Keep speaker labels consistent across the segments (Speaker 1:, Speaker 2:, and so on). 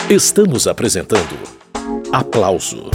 Speaker 1: Estamos apresentando Aplauso.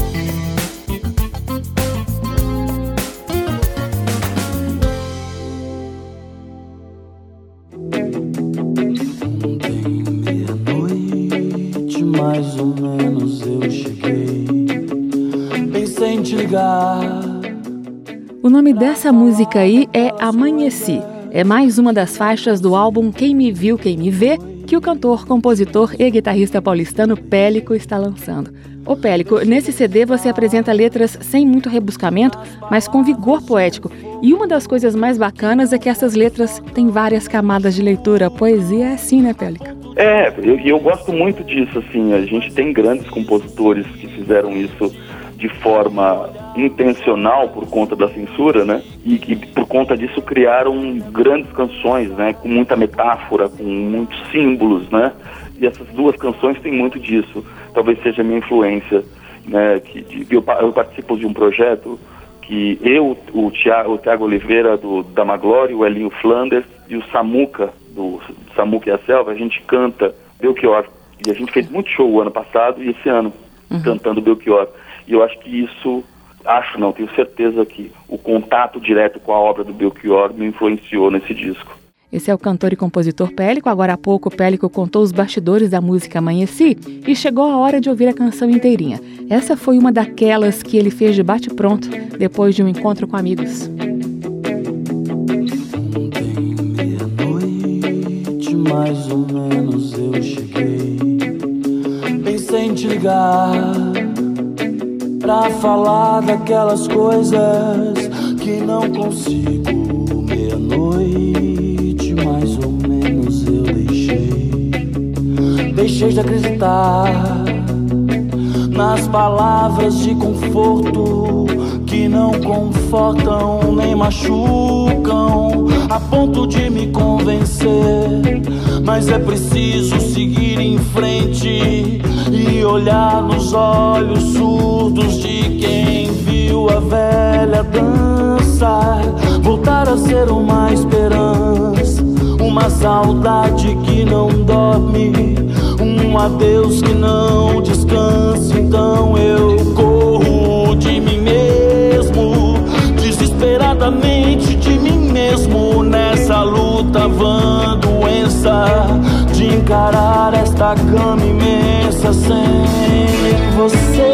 Speaker 2: Meia-noite, mais ou menos eu cheguei. Pensei em te ligar.
Speaker 3: O nome dessa música aí é Amanheci. É mais uma das faixas do álbum Quem Me Viu, Quem Me Vê, que o cantor, compositor e guitarrista paulistano Pélico está lançando. Ô Pélico, nesse CD você apresenta letras sem muito rebuscamento, mas com vigor poético. E uma das coisas mais bacanas é que essas letras têm várias camadas de leitura. A poesia é assim, né, Pélico?
Speaker 4: Eu gosto muito disso, assim. A gente tem grandes compositores que fizeram isso de forma intencional por conta da censura, né? E que por conta disso criaram grandes canções, né? Com muita metáfora, com muitos símbolos, né? E essas duas canções têm muito disso. Talvez seja a minha influência, né? Eu participo de um projeto que o Thiago Oliveira da Maglore, o Elinho Flanders e o Samuca, do Samuca e a Selva, a gente canta Belchior. E a gente fez muito show o ano passado e esse ano, cantando Belchior. E eu acho que isso, tenho certeza que o contato direto com a obra do Belchior me influenciou nesse disco.
Speaker 3: Esse é o cantor e compositor Pélico. Agora há pouco, Pélico contou os bastidores da música Amanheci e chegou a hora de ouvir a canção inteirinha. Essa foi uma daquelas que ele fez de bate-pronto depois de um encontro com amigos.
Speaker 2: Ontem, meia-noite, mais ou menos eu cheguei. Pensei em te ligar pra falar daquelas coisas que não consigo. Meia-noite, mais ou menos eu deixei de acreditar nas palavras de conforto que não confortam nem machucam, a ponto de me convencer. Mas é preciso seguir em frente e olhar nos olhos surdos de quem viu a velha dança voltar a ser uma esperança, uma saudade que não dorme, um adeus que não descansa. Então eu corro de mim mesmo, desesperadamente de mim mesmo, nessa luta vã doença de encarar esta cama imensa. Sem você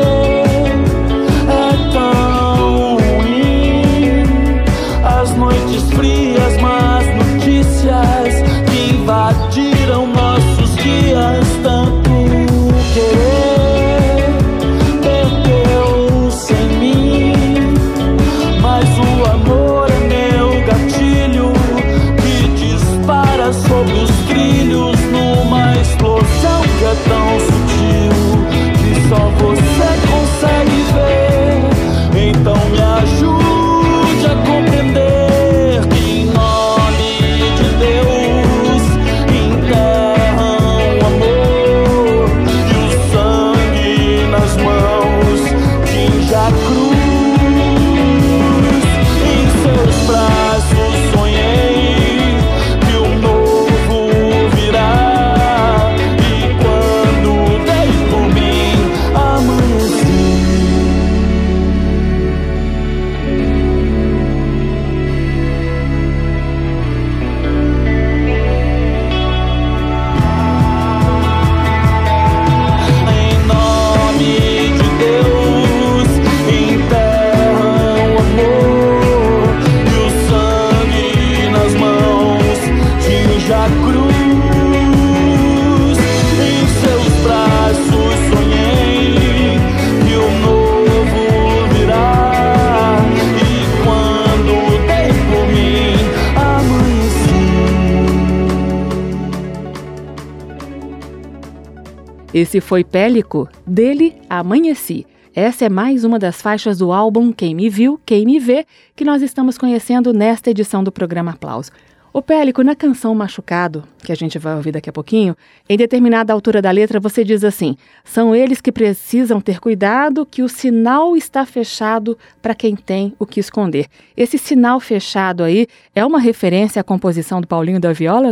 Speaker 2: é tão ruim, as noites frias, más notícias que invadiram nossos dias. Tanto querer perdeu sem mim, mas o amor é meu gatilho que dispara sobre os trilhos numa explosão que é tão sutil que só você consegue ver. Então me ajude a compreender que em nome de Deus enterram o amor e o sangue nas mãos. Tinja a cruz, em seus braços sonhei que o novo virá, e quando dei por mim amanheci. Em nome de Deus enterram o amor e o sangue nas mãos. Tinja a cruz, em seus braços sonhei que o novo virá, e quando dei por mim amanheci.
Speaker 3: Esse foi Pélico, dele Amanheci. Essa é mais uma das faixas do álbum Quem Me Viu, Quem Me Vê, que nós estamos conhecendo nesta edição do programa Aplauso. Ô Pélico, na canção Machucado, que a gente vai ouvir daqui a pouquinho, em determinada altura da letra você diz assim: são eles que precisam ter cuidado que o sinal está fechado para quem tem o que esconder. Esse sinal fechado aí é uma referência à composição do Paulinho da Viola, não?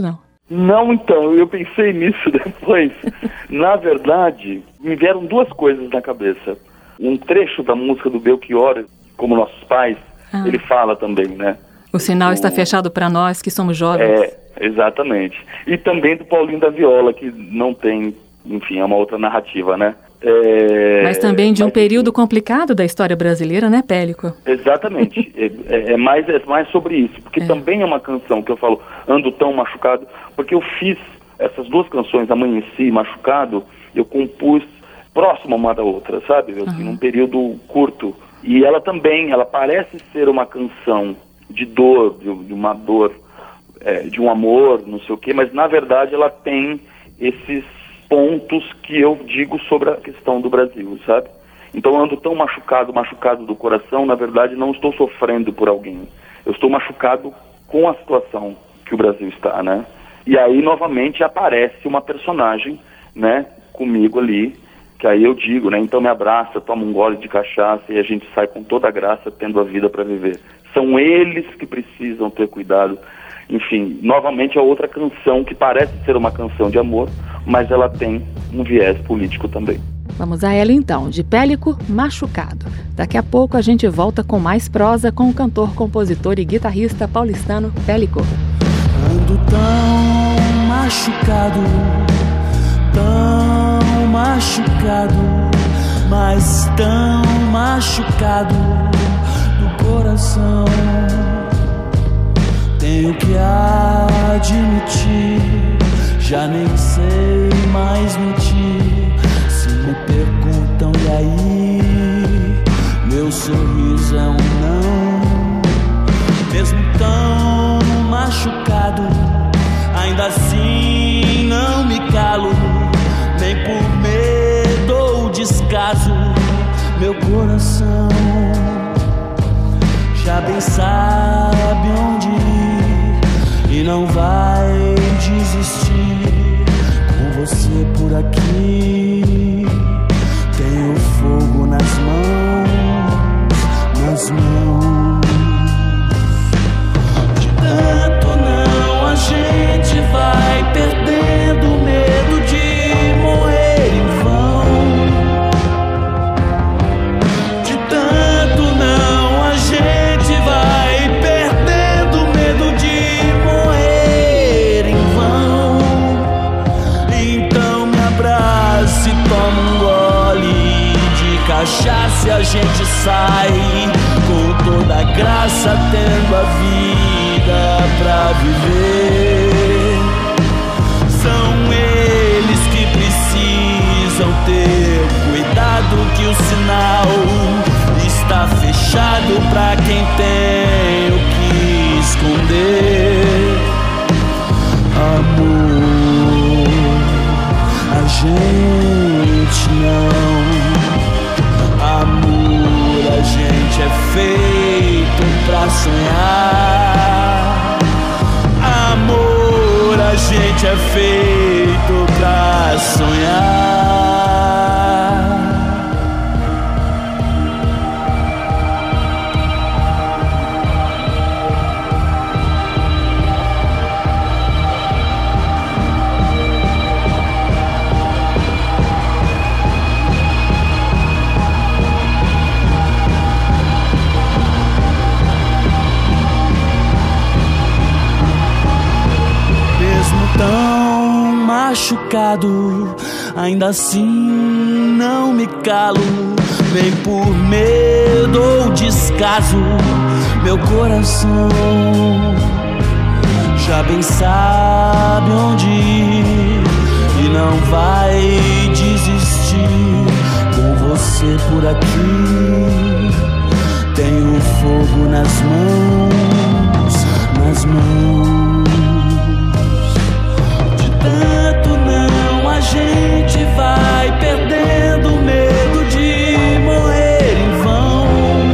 Speaker 4: Não, então, eu pensei nisso depois. Na verdade, me vieram duas coisas na cabeça. Um trecho da música do Belchior, Como Nossos Pais, ele fala também, né?
Speaker 3: O sinal está fechado para nós que somos jovens.
Speaker 4: Exatamente. E também do Paulinho da Viola, que não tem, enfim, é uma outra narrativa, né?
Speaker 3: Mas também de um período complicado da história brasileira, né, Pélico?
Speaker 4: Exatamente. é mais sobre isso. Porque também é uma canção que eu falo, Ando Tão Machucado, porque eu fiz essas duas canções, Amanheci e Machucado, eu compus próxima uma da outra, sabe? Assim, num período curto. E ela também, ela parece ser uma canção de dor, de uma dor, de um amor, não sei o quê, mas na verdade ela tem esses pontos que eu digo sobre a questão do Brasil, sabe? Então eu ando tão machucado do coração, na verdade não estou sofrendo por alguém. Eu estou machucado com a situação que o Brasil está, né? E aí novamente aparece uma personagem, né, comigo ali, que aí eu digo, né, então me abraça, toma um gole de cachaça e a gente sai com toda a graça, tendo a vida para viver. São eles que precisam ter cuidado. Enfim, novamente é outra canção que parece ser uma canção de amor, mas ela tem um viés político também.
Speaker 3: Vamos a ela então, de Pélico, Machucado. Daqui a pouco a gente volta com mais prosa com o cantor, compositor e guitarrista paulistano Pélico.
Speaker 2: Ando tão machucado, mas tão machucado do coração. Tenho que admitir, já nem sei mais mentir. Se me perguntam e aí, meu sorriso é um não. Mesmo tão machucado, ainda assim não me calo, nem por medo ou descaso. Meu coração já bem sabe onde ir e não vai desistir. Com você por aqui, tenho fogo nas mãos. De tanto não, a gente vai perdendo o medo de morrer em vão. De tanto não, a gente vai perdendo o medo de morrer em vão. Então me abraça e toma um gole de cachaça e a gente sai com toda a graça, tendo a vida pra viver. São eles que precisam ter cuidado, que o sinal está fechado pra quem tem o que esconder. Amor, a gente não. Amor, a gente é feito pra sonhar. Amor, a gente é feito pra sonhar. Tão machucado, ainda assim não me calo, nem por medo ou descaso. Meu coração já bem sabe onde ir e não vai desistir. Com você por aqui, tenho fogo nas mãos. Tanto não, a gente vai perdendo o medo de morrer em vão.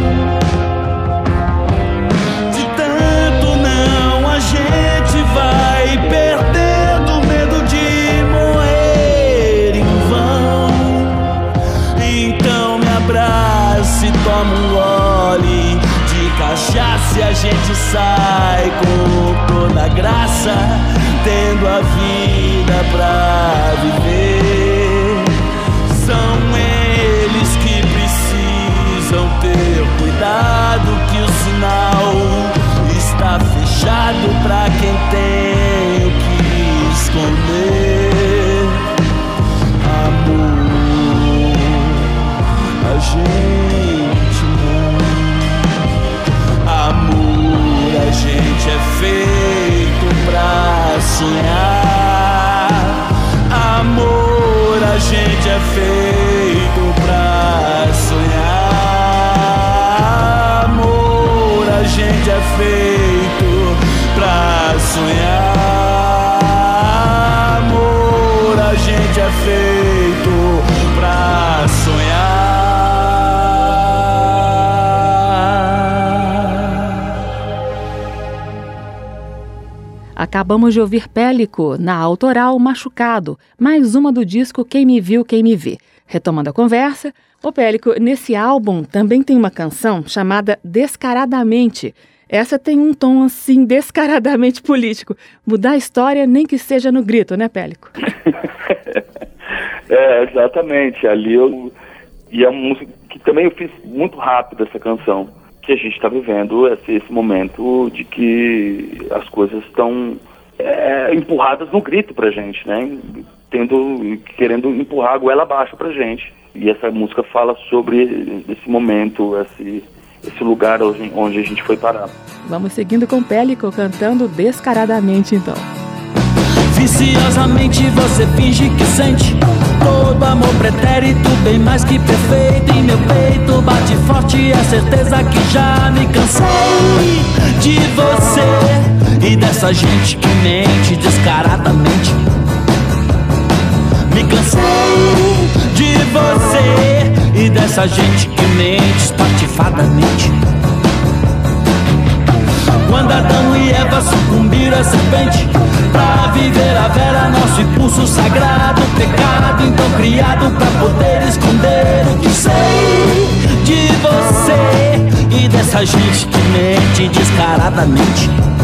Speaker 2: De tanto não, a gente vai perdendo o medo de morrer em vão. Então me abraça e toma um gole de cachaça e a gente sai com toda graça, tendo a vida pra viver. São eles que precisam ter cuidado, que o sinal está fechado pra quem tem o que esconder. Amor, a gente não. Amor, a gente é feito pra sonhar. Amor, a gente é feito pra sonhar. Amor, a gente é feito pra sonhar. Amor, a gente é feito pra sonhar.
Speaker 3: Acabamos de ouvir Pélico, na autoral Machucado, mais uma do disco Quem Me Viu, Quem Me Vê. Retomando a conversa, ô Pélico, nesse álbum também tem uma canção chamada Descaradamente. Essa tem um tom, assim, descaradamente político. Mudar a história nem que seja no grito, né, Pélico?
Speaker 4: Exatamente. Ali e a música que também eu fiz muito rápido essa canção, que a gente está vivendo esse momento de que as coisas estão empurradas no grito pra gente, né? Querendo empurrar a goela abaixo pra gente. E essa música fala sobre esse momento, esse lugar onde a gente foi parar.
Speaker 3: Vamos seguindo com Pélico cantando Descaradamente, então.
Speaker 2: Viciosamente você finge que sente todo amor pretérito, bem mais que perfeito. Em meu peito bate forte a certeza que já me cansei de você e dessa gente que mente descaradamente. Me cansei de você e dessa gente que mente espatifadamente. Quando Adão e Eva sucumbiram à serpente pra viver a vera, nosso impulso sagrado, pecado então criado pra poder esconder o que sei de você e dessa gente que mente descaradamente.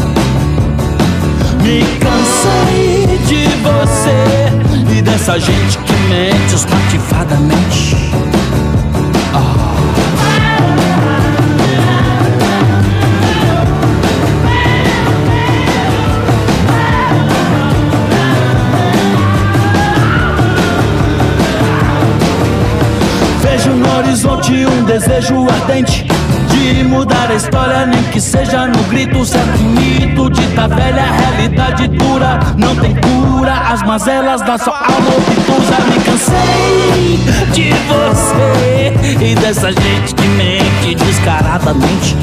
Speaker 2: Me cansei de você e dessa gente que mente espatifadamente. Vejo no horizonte um desejo ardente de mudar a história, nem que seja no grito. Certo mito dita velha, realidade dura, não tem cura. As mazelas da sua alma obtusa. Me cansei de você e dessa gente que mente descaradamente.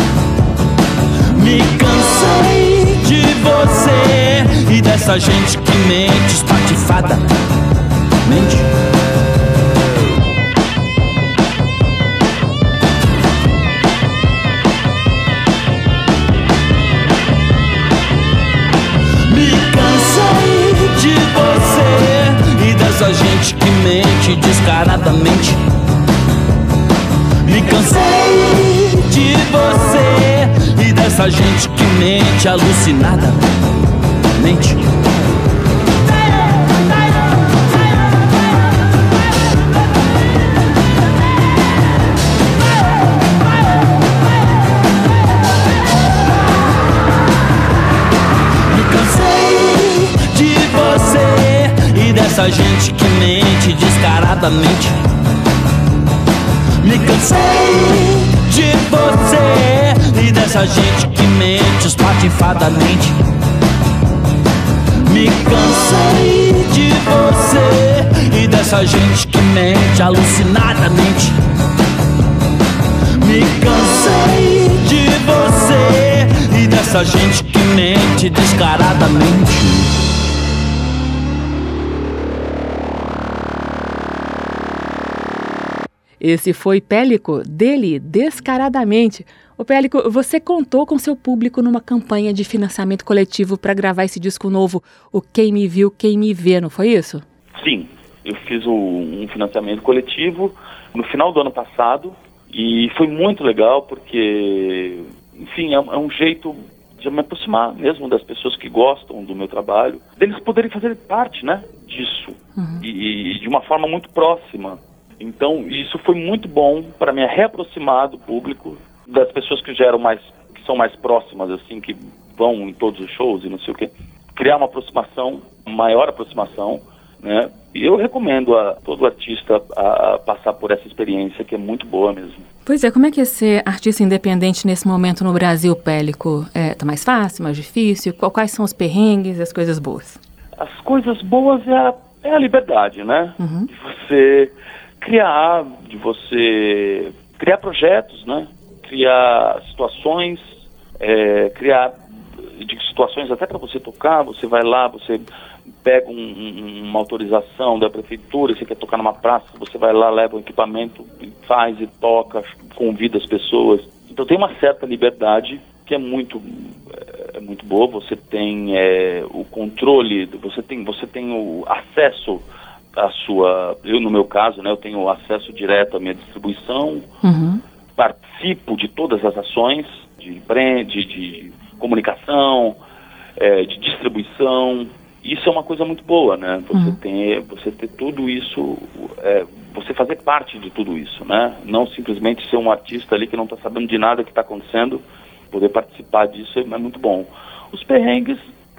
Speaker 2: Me cansei de você e dessa gente que mente espatifadamente. Essa gente que mente descaradamente. Me cansei de você e dessa gente que mente alucinadamente. Me cansei de você e dessa gente que mente descaradamente. Me cansei de você e dessa gente que mente espatifadamente. Me cansei de você e dessa gente que mente alucinadamente. Me cansei de você e dessa gente que mente descaradamente.
Speaker 3: Esse foi Pélico, dele, Descaradamente. Ô Pélico, você contou com seu público numa campanha de financiamento coletivo para gravar esse disco novo, o Quem Me Viu, Quem Me Vê, não foi isso?
Speaker 4: Sim, eu fiz um financiamento coletivo no final do ano passado e foi muito legal porque, enfim, é um jeito de me aproximar mesmo das pessoas que gostam do meu trabalho, deles poderem fazer parte, né, disso, e de uma forma muito próxima. Então, isso foi muito bom para me reaproximar do público, das pessoas que são mais próximas, assim, que vão em todos os shows e não sei o quê. Criar uma aproximação, maior aproximação, né? E eu recomendo a todo artista a passar por essa experiência, que é muito boa mesmo.
Speaker 3: Pois é, como é que é ser artista independente nesse momento no Brasil, Pélico? Tá mais fácil, mais difícil? Quais são os perrengues e as coisas boas?
Speaker 4: As coisas boas é a liberdade, né? De você criar, projetos, né? Criar situações, criar situações até para você tocar. Você vai lá, você pega uma autorização da prefeitura, você quer tocar numa praça, você vai lá, leva um equipamento, faz e toca, convida as pessoas. Então tem uma certa liberdade que é muito boa. Você tem o controle, você tem o acesso à sua... Eu, no meu caso, né, eu tenho acesso direto à minha distribuição, participo de todas as ações de comunicação, de distribuição. Isso é uma coisa muito boa, né? Você ter tudo isso, você fazer parte de tudo isso, né? Não simplesmente ser um artista ali que não está sabendo de nada que está acontecendo, poder participar disso é muito bom. Os perrengues,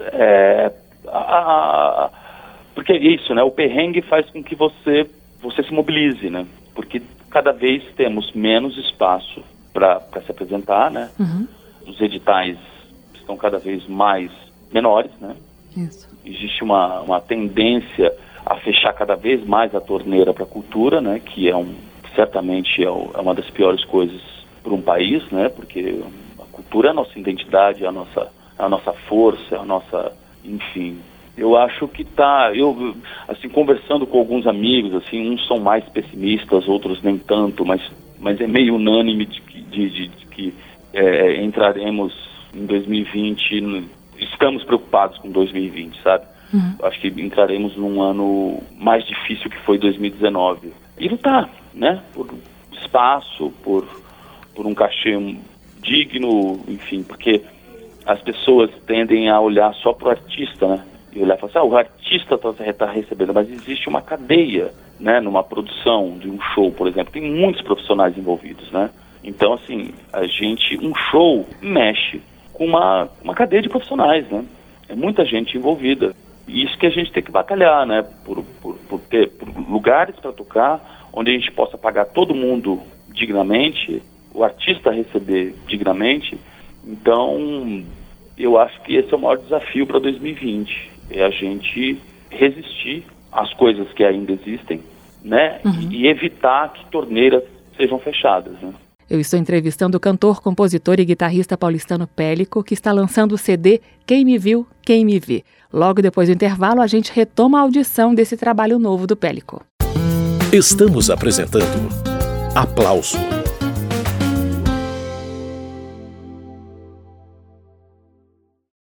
Speaker 4: porque é isso, né? O perrengue faz com que você se mobilize, né? Porque cada vez temos menos espaço para se apresentar, né? Os editais estão cada vez mais menores, né?
Speaker 3: Isso.
Speaker 4: Existe uma tendência a fechar cada vez mais a torneira para a cultura, né? Que certamente é uma das piores coisas para um país, né? Porque a cultura é a nossa identidade, é a nossa força, é a nossa... Enfim, eu acho que assim, conversando com alguns amigos, assim, uns são mais pessimistas, outros nem tanto, mas é meio unânime de que entraremos em 2020, estamos preocupados com 2020, sabe? Acho que entraremos num ano mais difícil que foi 2019. E lutar, né? Por espaço, por um cachê digno, enfim, porque as pessoas tendem a olhar só para o artista, né? E olhar e falar assim, o artista está recebendo, mas existe uma cadeia, né? Numa produção de um show, por exemplo, tem muitos profissionais envolvidos, né? Então, assim, um show mexe com uma cadeia de profissionais, né? É muita gente envolvida. E isso que a gente tem que batalhar, né? Por ter lugares para tocar, onde a gente possa pagar todo mundo dignamente, o artista receber dignamente. Então, eu acho que esse é o maior desafio para 2020. É a gente resistir às coisas que ainda existem, né? E evitar que torneiras sejam fechadas, né?
Speaker 3: Eu estou entrevistando o cantor, compositor e guitarrista paulistano Pélico, que está lançando o CD Quem Me Viu, Quem Me Vê. Logo depois do intervalo, a gente retoma a audição desse trabalho novo do Pélico.
Speaker 1: Estamos apresentando Aplauso.